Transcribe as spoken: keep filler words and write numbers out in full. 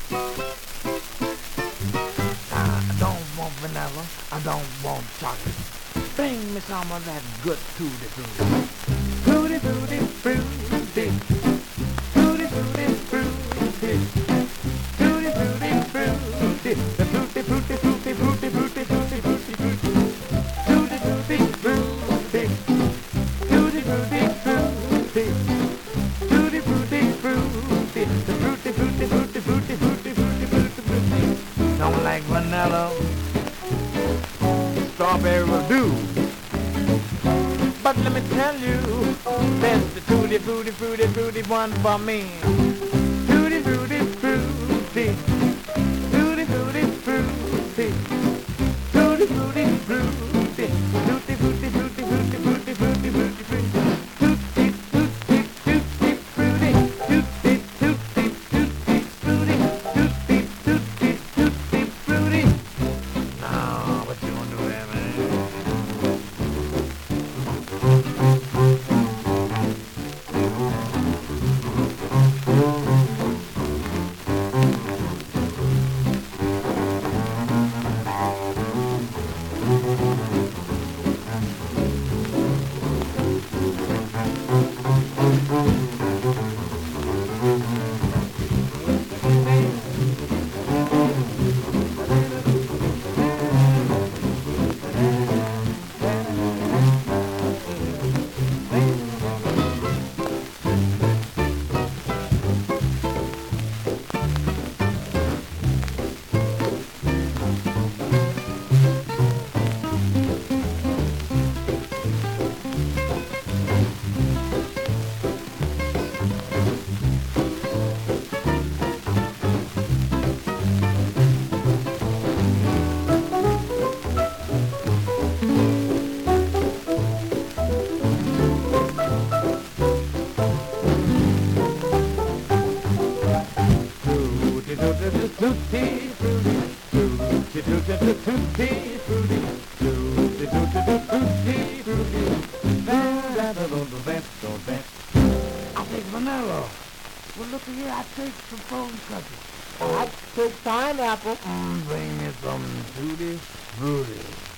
I don't want vanilla, I don't want chocolate. Bring me some of that good tutti frutti. Tutti frutti frutti. Tutti frutti frutti. Tutti frutti frutti. The frutti frutti frutti frutti frutti frutti frutti frutti. Tutti frutti frutti. Tutti frutti frutti. Tutti frutti frutti. The frutti frutti frutti frutti frutti frutti frutti frutti. Don't like vanilla. Strawberry will do. But let me tell you, that's the tutti frutti frutti frutti one for me. Tutti frutti frutti. Tutti frutti frutti. Tutti frutti frutti. Tutti frutti frutti frutti frutti frutti frutti frutti. Tutti tutti tutti frutti. Tutti tutti tutti frutti. Tutti tutti tutti frutti. Now, what you gonna do there, man? Tutti frutti, tutti tutti tutti frutti, tutti tutti tutti frutti. I take vanilla. Well, look here, I take some frozen cookies. I take pineapple. Mm, bring me some tutti frutti.